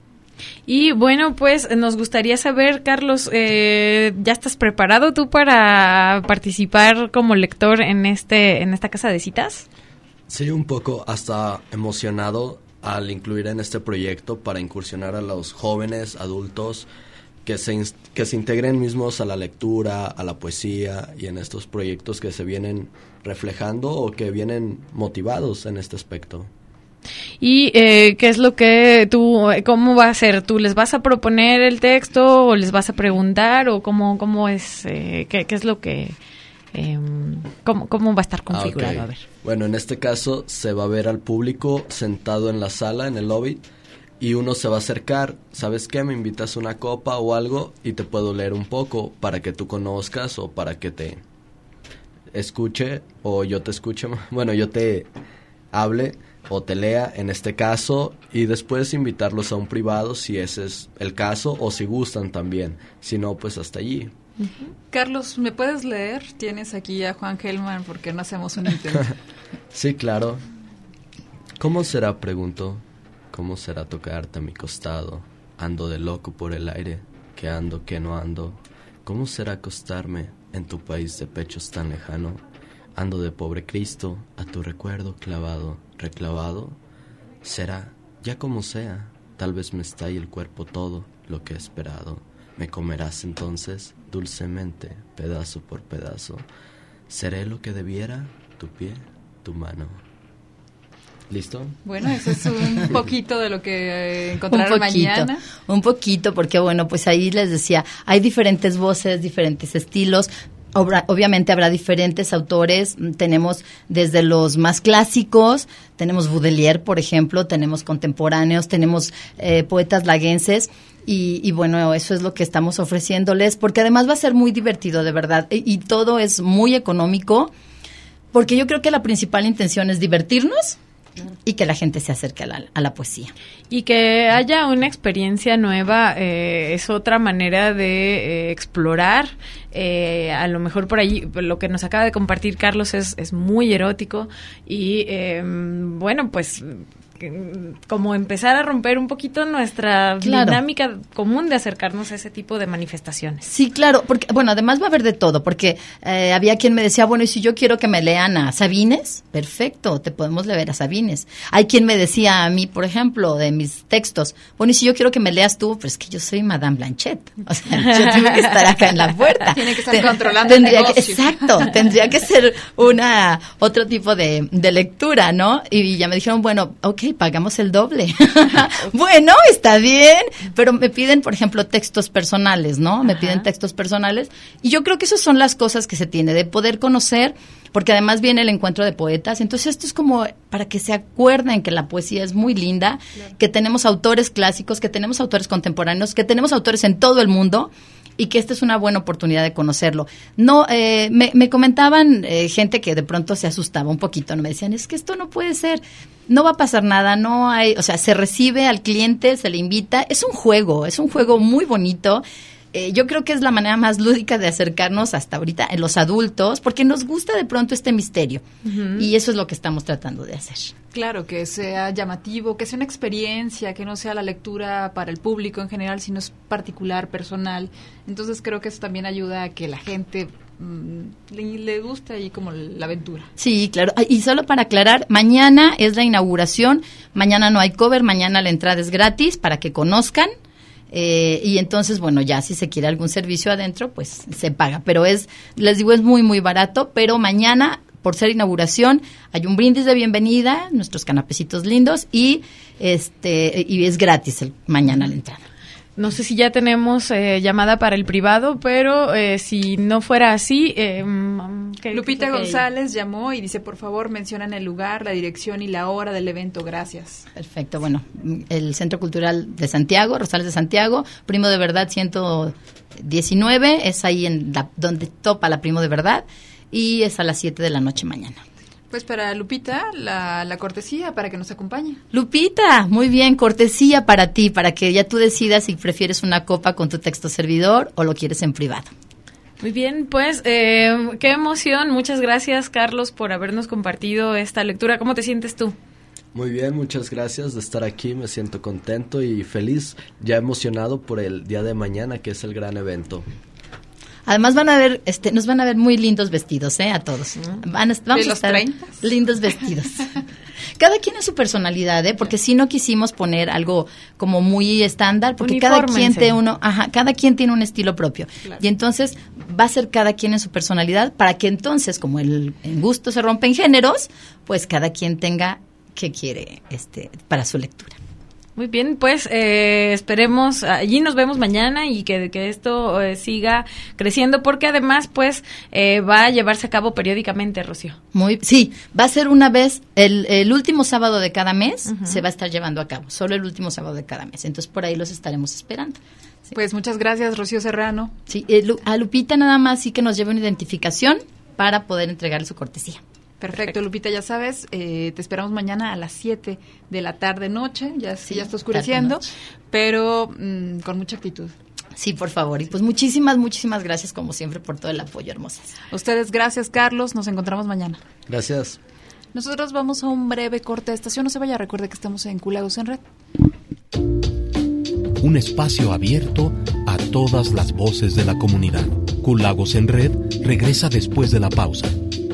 S3: Y bueno, pues nos gustaría saber, Carlos, eh, ¿ya estás preparado tú para participar como lector en este en esta casa de citas?
S8: Sí, un poco, hasta emocionado al incluir en este proyecto para incursionar a los jóvenes, adultos que se, que se integren mismos a la lectura, a la poesía y en estos proyectos que se vienen reflejando o que vienen motivados en este aspecto.
S3: ¿Y eh, qué es lo que tú, cómo va a ser? ¿Tú les vas a proponer el texto o les vas a preguntar o cómo, cómo es, eh, qué, qué es lo que, eh, cómo, cómo va a estar configurado?
S8: Ah, okay.
S3: A ver.
S8: Bueno, en este caso se va a ver al público sentado en la sala, en el lobby, y uno se va a acercar, ¿sabes qué? Me invitas una copa o algo y te puedo leer un poco para que tú conozcas o para que te escuche o yo te escuche, bueno, yo te hable o te lea en este caso y después invitarlos a un privado si ese es el caso o si gustan también, si no pues hasta allí.
S5: Uh-huh. Carlos, ¿me puedes leer? Tienes aquí a Juan Gelman, ¿por qué no hacemos un intento?
S8: Sí, claro. ¿Cómo será, pregunto? ¿Cómo será tocarte a mi costado? Ando de loco por el aire, que ando, que no ando. ¿Cómo será acostarme en tu país de pechos tan lejano? Ando de pobre Cristo, a tu recuerdo clavado, reclavado. Será, ya como sea, tal vez me estalle el cuerpo todo lo que he esperado. Me comerás entonces, dulcemente, pedazo por pedazo. ¿Seré lo que debiera? Tu pie, tu mano. ¿Listo?
S5: Bueno, eso es un poquito de lo que eh, encontrarán
S9: un poquito,
S5: mañana.
S9: Un poquito, porque bueno, pues ahí les decía, hay diferentes voces, diferentes estilos. Obra, obviamente habrá diferentes autores, tenemos desde los más clásicos, tenemos Baudelaire, por ejemplo, tenemos contemporáneos, tenemos eh, poetas laguenses y, y bueno, eso es lo que estamos ofreciéndoles, porque además va a ser muy divertido, de verdad, y, y todo es muy económico, porque yo creo que la principal intención es divertirnos y que la gente se acerque a la, a la poesía.
S3: Y que haya una experiencia nueva, eh, es otra manera de eh, explorar. Eh, a lo mejor por ahí, lo que nos acaba de compartir Carlos es, es muy erótico y eh, bueno, pues como empezar a romper un poquito nuestra claro. dinámica común de acercarnos a ese tipo de manifestaciones.
S9: Sí, claro, porque bueno, además va a haber de todo, porque eh, había quien me decía, bueno, y si yo quiero que me lean a Sabines, perfecto, te podemos leer a Sabines. Hay quien me decía a mí, por ejemplo, de mis textos, bueno, y si yo quiero que me leas tú, pues es que yo soy Madame Blanchett, o sea, yo tengo que estar acá en la puerta.
S5: Tiene que estar Ten, controlando el negocio.
S9: Que, exacto, tendría que ser una otro tipo de, de lectura, ¿no? Y ya me dijeron, bueno, ok, pagamos el doble. Bueno, está bien, pero me piden, por ejemplo, textos personales, ¿no? Me Ajá. piden textos personales y yo creo que esas son las cosas que se tiene, de poder conocer, porque además viene el encuentro de poetas, entonces esto es como para que se acuerden que la poesía es muy linda, claro. que tenemos autores clásicos, que tenemos autores contemporáneos, que tenemos autores en todo el mundo, y que esta es una buena oportunidad de conocerlo. No, eh, me, me comentaban eh, gente que de pronto se asustaba un poquito, no me decían, es que esto no puede ser, no va a pasar nada, no hay, o sea, se recibe al cliente, se le invita, es un juego, es un juego muy bonito. Eh, yo creo que es la manera más lúdica de acercarnos hasta ahorita en los adultos, porque nos gusta de pronto este misterio, uh-huh. y eso es lo que estamos tratando de hacer.
S5: Claro, que sea llamativo, que sea una experiencia, que no sea la lectura para el público en general, sino es particular, personal. Entonces creo que eso también ayuda a que la gente mmm, le, le guste ahí como la aventura.
S9: Sí, claro. Y solo para aclarar, mañana es la inauguración, mañana no hay cover, mañana la entrada es gratis para que conozcan. Eh, y entonces, bueno, ya si se quiere algún servicio adentro, pues se paga. Pero es, les digo, es muy, muy barato. Pero mañana, por ser inauguración, hay un brindis de bienvenida, nuestros canapecitos lindos y este y es gratis el, mañana la entrada.
S3: No sé si ya tenemos eh, llamada para el privado, pero eh, si no fuera así... Eh, ¿qué,
S5: Lupita
S3: qué
S5: González llamó y dice, por favor, mencionan el lugar, la dirección y la hora del evento. Gracias.
S9: Perfecto. Bueno, el Centro Cultural de Santiago, Rosales de Santiago, Primo de Verdad ciento diecinueve, es ahí en la, donde topa la Primo de Verdad y es a las siete de la noche mañana.
S5: Pues para Lupita, la, la cortesía para que nos acompañe.
S9: Lupita, muy bien, cortesía para ti, para que ya tú decidas si prefieres una copa con tu texto servidor o lo quieres en privado.
S3: Muy bien, pues eh, qué emoción. Muchas gracias, Carlos, por habernos compartido esta lectura. ¿Cómo te sientes tú?
S8: Muy bien, muchas gracias de estar aquí. Me siento contento y feliz, ya emocionado por el día de mañana, que es el gran evento.
S9: Además van a ver, este, nos van a ver muy lindos vestidos, ¿eh? A todos. Van a, vamos
S5: ¿De
S9: a
S5: los
S9: estar
S5: treinta?
S9: Lindos vestidos. cada quien en su personalidad, ¿eh? Porque sí no quisimos poner algo como muy estándar, porque cada quien tiene uno, ajá, cada quien tiene un estilo propio. Claro. Y entonces va a ser cada quien en su personalidad para que entonces, como el, el gusto se rompe en géneros, pues cada quien tenga qué quiere este para su lectura.
S3: Muy bien, pues eh, esperemos, allí nos vemos mañana y que, que esto eh, siga creciendo, porque además pues eh, va a llevarse a cabo periódicamente, Rocío.
S9: Muy, sí, va a ser una vez, el, el último sábado de cada mes uh-huh. se va a estar llevando a cabo, solo el último sábado de cada mes, entonces por ahí los estaremos esperando.
S5: Sí. Pues muchas gracias, Rocío Serrano.
S9: Sí, eh, a Lupita nada más sí que nos lleve una identificación para poder entregarle su cortesía.
S5: Perfecto, Perfecto, Lupita, ya sabes, eh, te esperamos mañana a las siete de la tarde-noche, ya, sí, ya está oscureciendo, pero mmm, con mucha actitud.
S9: Sí, por favor, y pues muchísimas, muchísimas gracias como siempre por todo el apoyo, hermosas.
S5: Ustedes, gracias, Carlos, nos encontramos mañana.
S8: Gracias.
S5: Nosotros vamos a un breve corte de estación, no se vaya, recuerde que estamos en Culagos en Red.
S2: Un espacio abierto a todas las voces de la comunidad. Culagos en Red regresa después de la pausa.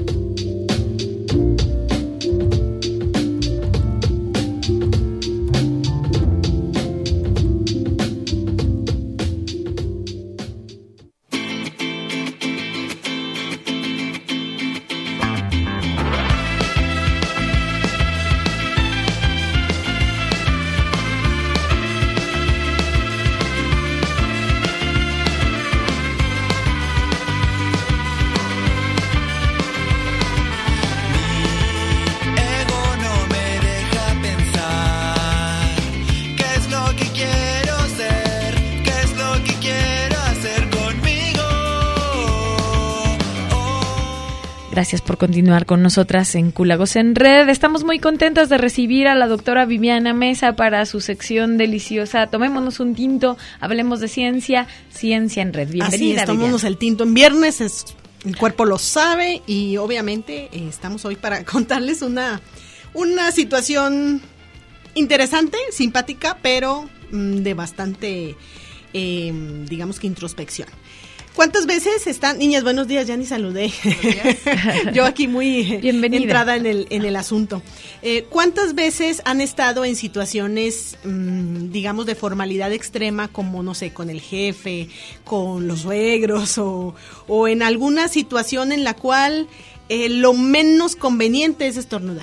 S3: Gracias por continuar con nosotras en Culagos en Red. Estamos muy contentas de recibir a la doctora Viviana Mesa para su sección deliciosa. Tomémonos un tinto, hablemos de ciencia, ciencia en Red. Bienvenida.
S10: Así es, tomémonos el tinto en viernes, es, el cuerpo lo sabe y obviamente eh, estamos hoy para contarles una, una situación interesante, simpática, pero mmm, de bastante, eh, digamos que introspección. ¿Cuántas veces están, niñas, buenos días, ya ni saludé, yo aquí muy Bienvenida. entrada en el, en el asunto, eh, ¿cuántas veces han estado en situaciones, mmm, digamos, de formalidad extrema, como, no sé, con el jefe, con los suegros, o, o en alguna situación en la cual eh, lo menos conveniente es estornudar?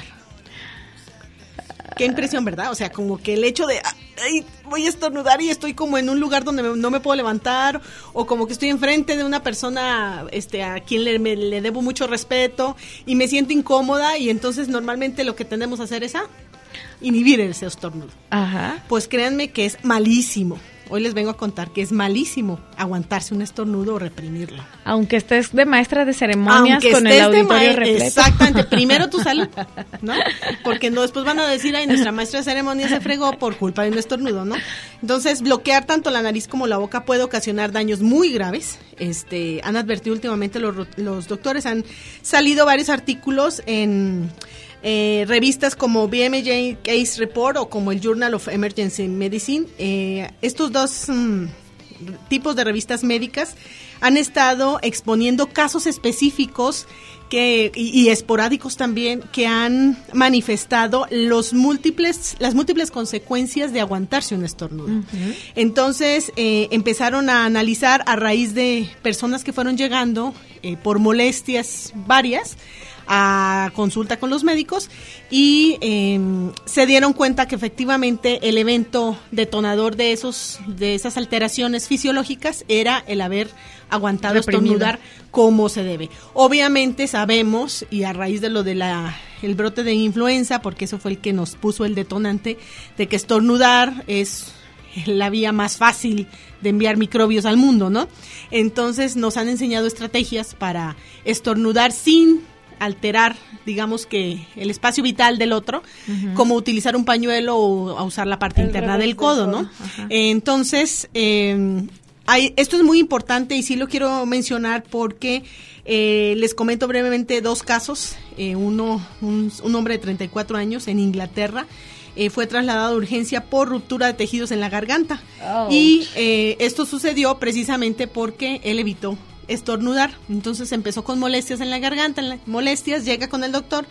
S10: Qué impresión, ¿verdad? O sea, como que el hecho de, ay, voy a estornudar y estoy como en un lugar donde me, no me puedo levantar, o como que estoy enfrente de una persona este, a quien le, me, le debo mucho respeto y me siento incómoda, y entonces normalmente lo que tendemos a hacer es a inhibir ese estornudo. Ajá. Pues créanme que es malísimo. Hoy les vengo a contar que es malísimo aguantarse un estornudo o reprimirlo.
S3: Aunque estés de maestra de ceremonias Aunque con el auditorio ma- repleto.
S10: Exactamente, primero tu salud, ¿no? Porque no, después van a decir, ay, nuestra maestra de ceremonias se fregó por culpa de un estornudo, ¿no? Entonces, bloquear tanto la nariz como la boca puede ocasionar daños muy graves. Este, han advertido últimamente los, los doctores, han salido varios artículos en... Eh, revistas como B M J Case Report o como el Journal of Emergency Medicine. Eh, estos dos mm, tipos de revistas médicas han estado exponiendo casos específicos que y, y esporádicos también, que han manifestado los múltiples las múltiples consecuencias de aguantarse un estornudo. Uh-huh. Entonces eh, empezaron a analizar a raíz de personas que fueron llegando eh, por molestias varias a consulta con los médicos, y eh, se dieron cuenta que efectivamente el evento detonador de esos de esas alteraciones fisiológicas era el haber aguantado Reprimido. estornudar como se debe. Obviamente sabemos, y a raíz de lo de la el brote de influenza, porque eso fue el que nos puso el detonante, de que estornudar es la vía más fácil de enviar microbios al mundo, ¿no? Entonces nos han enseñado estrategias para estornudar sin alterar, digamos que el espacio vital del otro, uh-huh. como utilizar un pañuelo o a usar la parte el interna del codo, ¿no? Uh-huh. Entonces, eh, hay, esto es muy importante y sí lo quiero mencionar porque eh, les comento brevemente dos casos. Eh, uno, un, un hombre de treinta y cuatro años en Inglaterra, eh, fue trasladado de urgencia por ruptura de tejidos en la garganta. Oh. Y eh, esto sucedió precisamente porque él evitó estornudar. Entonces empezó con molestias en la garganta, en la, molestias, llega con el doctor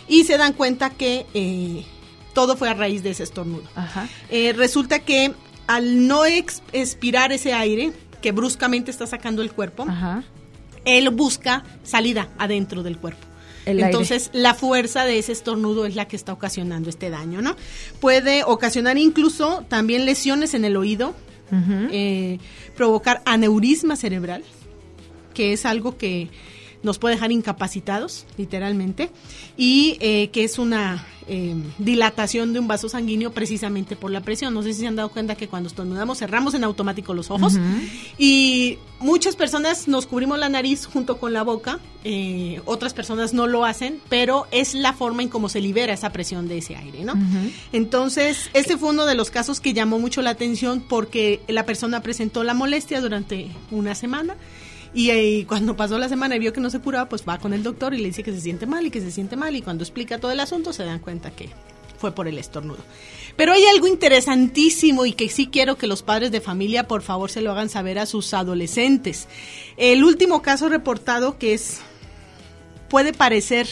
S10: y se dan cuenta que eh, todo fue a raíz de ese estornudo.
S3: Ajá.
S10: Eh, resulta que al no ex- expirar ese aire que bruscamente está sacando el cuerpo,
S3: Ajá.
S10: él busca salida adentro del cuerpo.
S3: El
S10: Entonces,
S3: aire.
S10: la fuerza de ese estornudo es la que está ocasionando este daño, ¿no? Puede ocasionar incluso también lesiones en el oído, uh-huh. eh, provocar aneurisma cerebral, que es algo que nos puede dejar incapacitados, literalmente, y eh, que es una eh, dilatación de un vaso sanguíneo precisamente por la presión. No sé si se han dado cuenta que cuando estornudamos cerramos en automático los ojos, uh-huh. y muchas personas nos cubrimos la nariz junto con la boca, eh, otras personas no lo hacen, pero es la forma en cómo se libera esa presión de ese aire, ¿no? Uh-huh. Entonces, este fue uno de los casos que llamó mucho la atención porque la persona presentó la molestia durante una semana. Y, y cuando pasó la semana y vio que no se curaba, pues va con el doctor y le dice que se siente mal y que se siente mal, y cuando explica todo el asunto se dan cuenta que fue por el estornudo. Pero hay algo interesantísimo y que sí quiero que los padres de familia por favor se lo hagan saber a sus adolescentes. El último caso reportado, que es puede parecer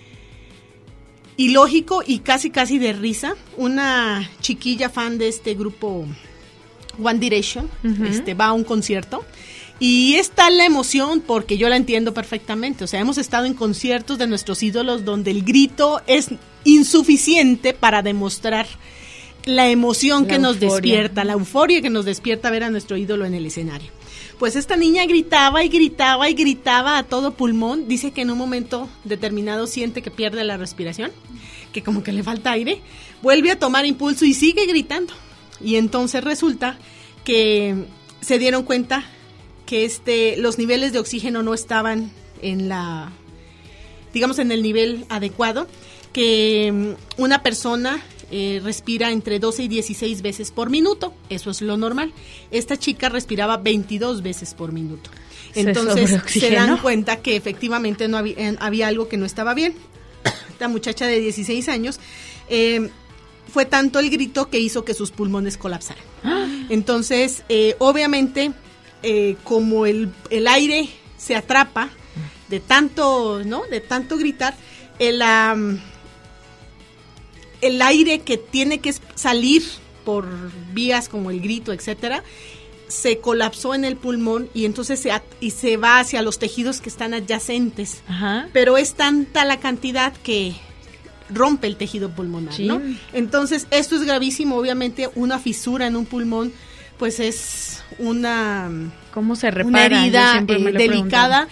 S10: ilógico y casi casi de risa, una chiquilla fan de este grupo One Direction, uh-huh. este, va a un concierto. Y es tal la emoción, porque yo la entiendo perfectamente, o sea, hemos estado en conciertos de nuestros ídolos donde el grito es insuficiente para demostrar la emoción la que euforia. nos despierta, la euforia que nos despierta ver a nuestro ídolo en el escenario. Pues esta niña gritaba y gritaba y gritaba a todo pulmón, dice que en un momento determinado siente que pierde la respiración, que como que le falta aire, vuelve a tomar impulso y sigue gritando. Y entonces resulta que se dieron cuenta que este los niveles de oxígeno no estaban en la digamos en el nivel adecuado, que una persona eh, respira entre doce y dieciséis veces por minuto, eso es lo normal. Esta chica respiraba veintidós veces por minuto. Entonces se, se dan cuenta que efectivamente no había, eh, había algo que no estaba bien. Esta muchacha de dieciséis años eh, fue tanto el grito que hizo que sus pulmones colapsaran. Entonces, eh, obviamente Eh, como el, el aire se atrapa de tanto, ¿no? De tanto gritar, el, um, el aire que tiene que salir por vías como el grito, etcétera, se colapsó en el pulmón y entonces se, at- y se va hacia los tejidos que están adyacentes. Ajá. Pero es tanta la cantidad que rompe el tejido pulmonar, sí. ¿no? Entonces, esto es gravísimo. Obviamente, una fisura en un pulmón pues es una,
S3: ¿cómo se repara?
S10: Una herida eh, delicada.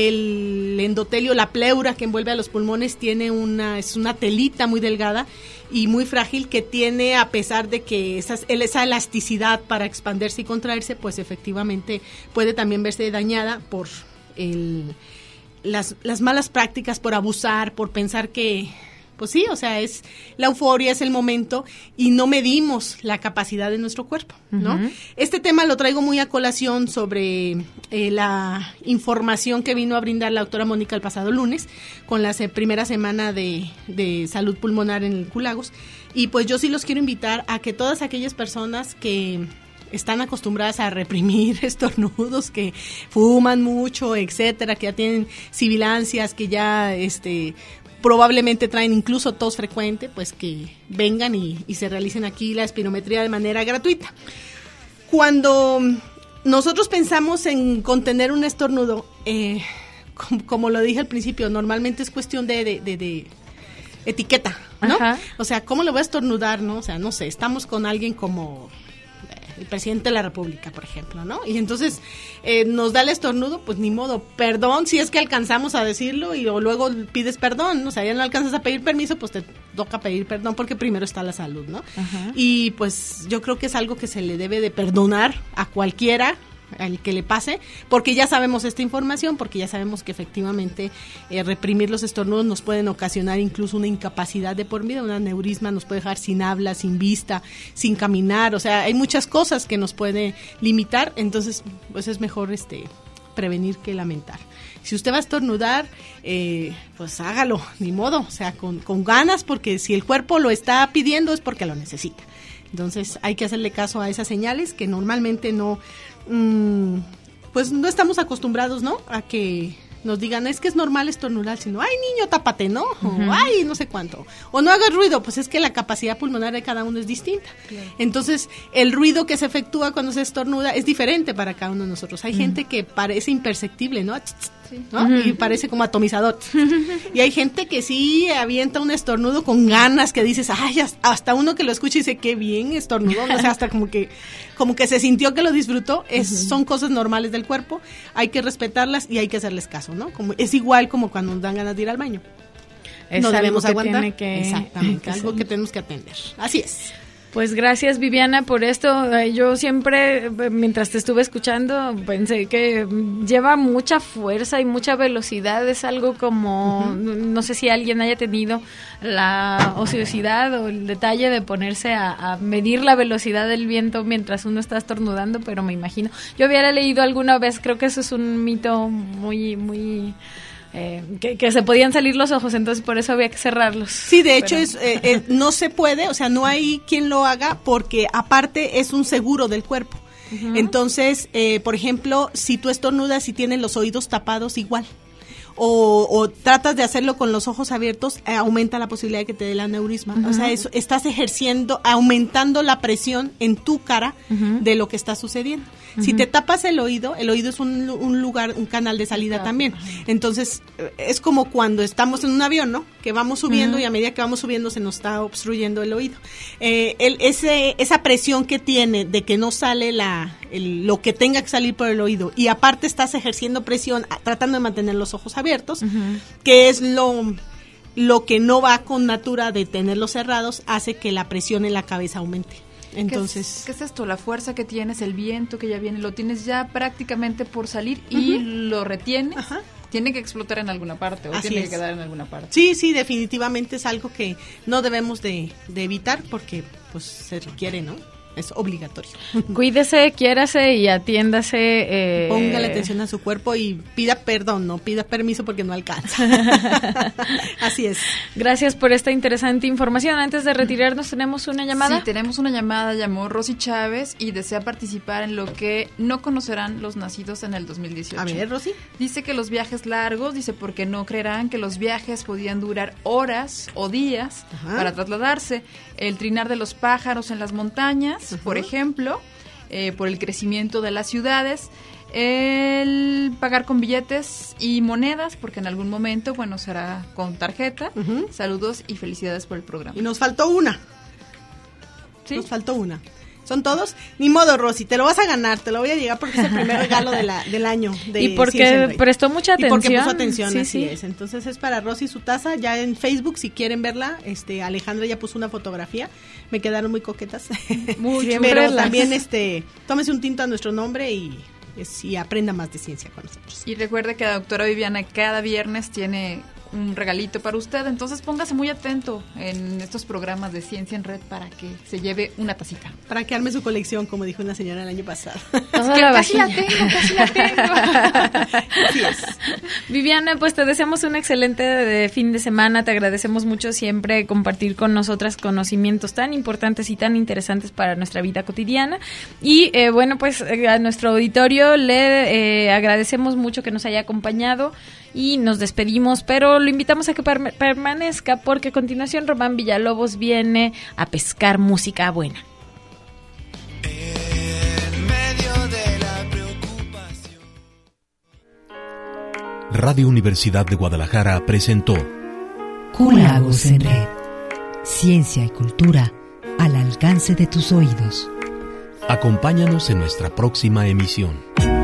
S10: El endotelio, la pleura que envuelve a los pulmones tiene una, es una telita muy delgada y muy frágil que tiene, a pesar de que esas, esa elasticidad para expandirse y contraerse, pues efectivamente puede también verse dañada por el, las, las malas prácticas, por abusar, por pensar que pues sí, o sea, es la euforia, es el momento y no medimos la capacidad de nuestro cuerpo, ¿no? Uh-huh. Este tema lo traigo muy a colación sobre eh, la información que vino a brindar la doctora Mónica el pasado lunes con la se- primera semana de, de salud pulmonar en el Culagos, y pues yo sí los quiero invitar a que todas aquellas personas que están acostumbradas a reprimir estornudos, que fuman mucho, etcétera, que ya tienen sibilancias, que ya este probablemente traen incluso tos frecuente, pues que vengan y, y se realicen aquí la espirometría de manera gratuita. Cuando nosotros pensamos en contener un estornudo, eh, como, como lo dije al principio, normalmente es cuestión de, de, de, de etiqueta, ¿no? Ajá. O sea, ¿cómo le voy a estornudar, no? O sea, no sé, estamos con alguien como el presidente de la República, por ejemplo, ¿no? Y entonces eh, nos da el estornudo, pues ni modo, perdón si es que alcanzamos a decirlo y o luego pides perdón, ¿no? O sea, ya no alcanzas a pedir permiso, pues te toca pedir perdón porque primero está la salud, ¿no? Ajá. Y pues yo creo que es algo que se le debe de perdonar a cualquiera al que le pase, porque ya sabemos esta información, porque ya sabemos que efectivamente eh, reprimir los estornudos nos pueden ocasionar incluso una incapacidad de por vida, un aneurisma nos puede dejar sin habla, sin vista, sin caminar, o sea, hay muchas cosas que nos puede limitar, entonces pues es mejor este prevenir que lamentar. Si usted va a estornudar, eh, pues hágalo, ni modo, o sea, con, con ganas, porque si el cuerpo lo está pidiendo es porque lo necesita. Entonces hay que hacerle caso a esas señales que normalmente no, mmm, pues no estamos acostumbrados, ¿no? A que nos digan, es que es normal estornudar, sino, ay, niño, tápate, ¿no? O, uh-huh. ay, no sé cuánto. O no hagas ruido, pues es que la capacidad pulmonar de cada uno es distinta. Claro. Entonces, el ruido que se efectúa cuando se estornuda es diferente para cada uno de nosotros. Hay uh-huh. gente que parece imperceptible, ¿no? Sí. ¿no? Uh-huh. Y parece como atomizador. Y hay gente que sí avienta un estornudo con ganas, que dices, ay, hasta uno que lo escucha y dice, qué bien estornudó, o sea, hasta como que como que se sintió que lo disfrutó. Es, uh-huh. Son cosas normales del cuerpo, hay que respetarlas y hay que hacerles caso, ¿no? Como, es igual como cuando nos dan ganas de ir al baño.
S3: Es
S10: no debemos aguantar.
S3: Tiene que,
S10: Exactamente,
S3: que
S10: algo
S3: ser.
S10: que tenemos que atender. Así es.
S3: Pues gracias, Viviana, por esto. Yo siempre, mientras te estuve escuchando, pensé que lleva mucha fuerza y mucha velocidad. Es algo como, uh-huh. no sé si alguien haya tenido la ociosidad o el detalle de ponerse a, a medir la velocidad del viento mientras uno está estornudando, pero me imagino. Yo había leído alguna vez, creo que eso es un mito muy, muy... Eh, que, que se podían salir los ojos, entonces por eso había que cerrarlos.
S10: Sí, de hecho, Pero... es, eh, eh, no se puede, o sea, no hay quien lo haga porque aparte es un seguro del cuerpo. Uh-huh. Entonces, eh, por ejemplo, si tú estornudas y tienes los oídos tapados, igual. O, o tratas de hacerlo con los ojos abiertos, eh, aumenta la posibilidad de que te dé el aneurisma. Uh-huh. O sea, eso, estás ejerciendo, aumentando la presión en tu cara uh-huh. de lo que está sucediendo. Uh-huh. Si te tapas el oído, el oído es un, un lugar, un canal de salida uh-huh. también. Entonces, es como cuando estamos en un avión, ¿no? Que vamos subiendo uh-huh. y a medida que vamos subiendo se nos está obstruyendo el oído. Eh, el, ese, esa presión que tiene de que no sale la, el, lo que tenga que salir por el oído y aparte estás ejerciendo presión a, tratando de mantener los ojos abiertos, uh-huh. que es lo, lo que no va con natura de tenerlos cerrados, hace que la presión en la cabeza aumente. Entonces,
S5: ¿Qué es, ¿qué es esto? La fuerza que tienes, el viento que ya viene, lo tienes ya prácticamente por salir y uh-huh. lo retienes. Ajá. Tiene que explotar en alguna parte o
S10: Así
S5: tiene
S10: es.
S5: que quedar en alguna parte.
S10: Sí, sí, definitivamente es algo que no debemos de, de evitar porque pues se requiere, ¿no? Es obligatorio.
S3: Cuídese, quiérase y atiéndase. Eh...
S10: Póngale atención a su cuerpo y pida perdón, no pida permiso porque no alcanza. Así es.
S3: Gracias por esta interesante información. Antes de retirarnos, ¿tenemos una llamada?
S5: Sí, tenemos una llamada. Llamó Rosy Chávez y desea participar en lo que no conocerán los nacidos en el dos mil dieciocho.
S10: A ver, Rosy.
S5: Dice que los viajes largos, dice porque no creerán que los viajes podían durar horas o días Ajá. para trasladarse. El trinar de los pájaros en las montañas, uh-huh. por ejemplo, eh, por el crecimiento de las ciudades, el pagar con billetes y monedas, porque en algún momento, bueno, será con tarjeta. Uh-huh. Saludos y felicidades por el programa.
S10: Y nos faltó una.
S5: ¿Sí?
S10: Nos faltó una. ¿Son todos? Ni modo, Rosy, te lo vas a ganar, te lo voy a llegar porque es el primer regalo de la, del año. De
S3: y porque prestó mucha atención.
S10: Y porque puso atención,
S3: sí,
S10: así
S3: sí.
S10: es. Entonces es para Rosy su taza, ya en Facebook, si quieren verla, este Alejandra ya puso una fotografía, me quedaron muy coquetas.
S3: Muy bien,
S10: pero
S3: verlas.
S10: También este, tómese un tinto a nuestro nombre y, y aprenda más de ciencia con nosotros.
S5: Y recuerde que la doctora Viviana cada viernes tiene un regalito para usted, entonces póngase muy atento en estos programas de Ciencia en Red para que se lleve una tacita.
S10: Para que arme su colección, como dijo una señora el año pasado.
S3: Toda la
S5: casi la tengo, casi la tengo.
S10: Así es.
S3: Viviana, pues te deseamos un excelente de fin de semana, te agradecemos mucho siempre compartir con nosotras conocimientos tan importantes y tan interesantes para nuestra vida cotidiana y eh, bueno, pues a nuestro auditorio le eh, agradecemos mucho que nos haya acompañado y nos despedimos, pero lo invitamos a que per- permanezca porque a continuación Román Villalobos viene a pescar música buena.
S11: En medio de la preocupación.
S2: Radio Universidad de Guadalajara presentó
S1: Cúlagos en Red. Ciencia y cultura al alcance de tus oídos.
S2: Acompáñanos en nuestra próxima emisión.